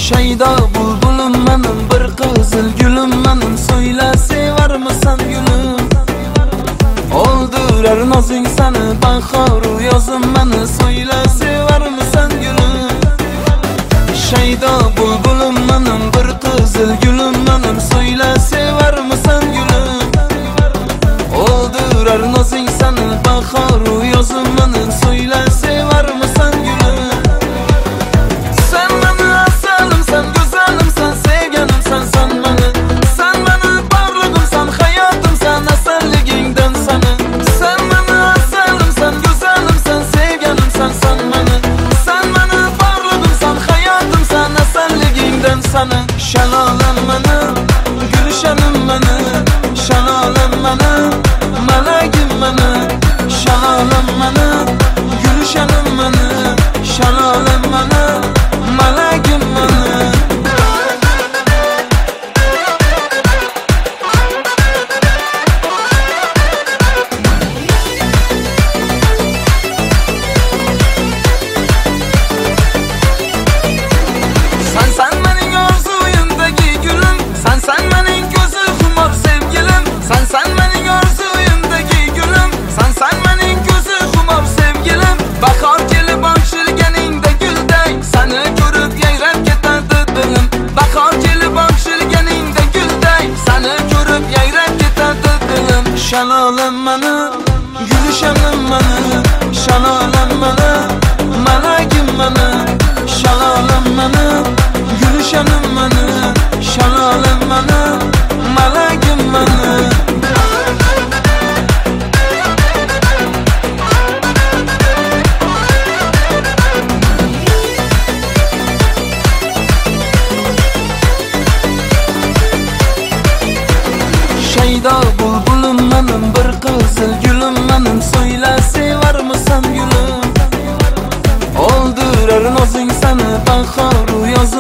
Shaydo bulbulim menim, bir qizil gulim menim, so'yla sevarmisan gulim? Oldirar nozing seni, bahor yozim meni, so'yla sevarmisan gulim? Shaydo bulbulim menim, bir qizil gulim menim, so'yla sevarmisan gulim? Oldirar nozing seni, bahor yozim meni, so'yla sevarmisan gulim? Sen meni asalimsan, go'zalimsan, sevganimsan, sen meni barligimsan, hayotimsan, asalligingdan seni. Sen meni asalimsan, go'zalimsan, sevganimsan, sen meni barligimsan, hayotimsan, asalligingdan seni. Shalolam meni, gulshanim meni, shalolam meni, malagim meni. Shalolam meni, gulshanim meni, shalolam meni, malagim meni. Sen mening orzuyimdagi gulim, sen mening ko'zi xumor sevgilim. Sen mening orzuyimdagi gulim, sen mening ko'zi xumor sevgilim. Bahor kelib ochilganingda gulday, seni ko'rib yayrab ketadi dilim. Bahor kelib ochilganingda gulday, seni ko'rib yayrab ketadi dilim. Shalolam meni, gulshanim meni, shalolam meni, malagim meni. Shalolam meni, gulshanim meni, shalolam meni, malagim meni. Shaydo bulbulim menim, bir qizil gulim menim, so'yla sevarmisan gulim? Oldirar nozing seni, bahor yoz